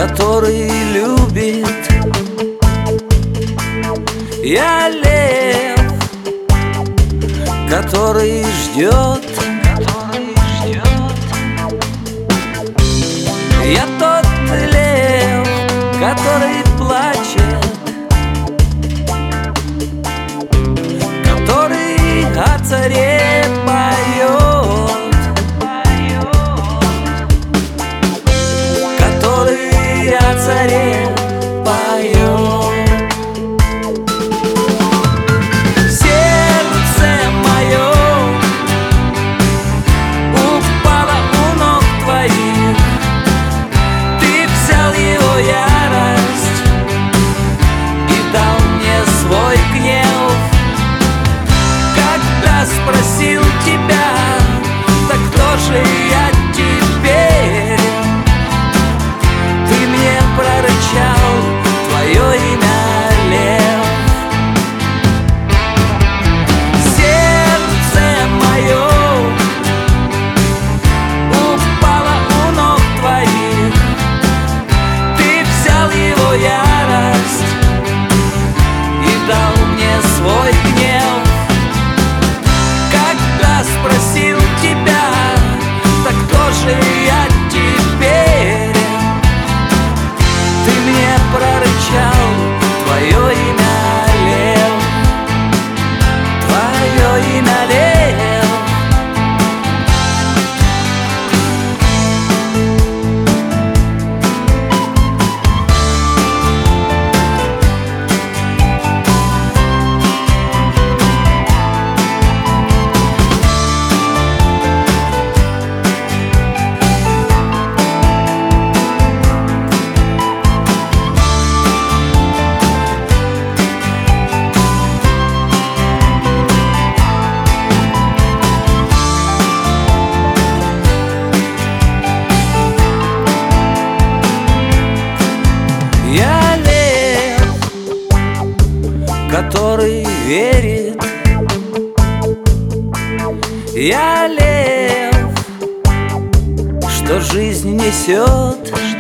который любит. Я лев, который ждет. Я тот лев, который плачет, который о царе поет, который о царе поет. Сердце мое упало у ног твоих, ты взял его ярость и дал мне свой гнев. Когда спросил тебя, так кто же я теперь? Ты мне прорычал твое имя лев. Сердце мое упало у ног твоих, ты взял его ярость и дал мне свой гнев. Когда спросил тебя, так кто же я теперь? Ты мне прорычал твое имя лев, твое имя лев. Я лев, который верит. Я лев, что жизнь несет.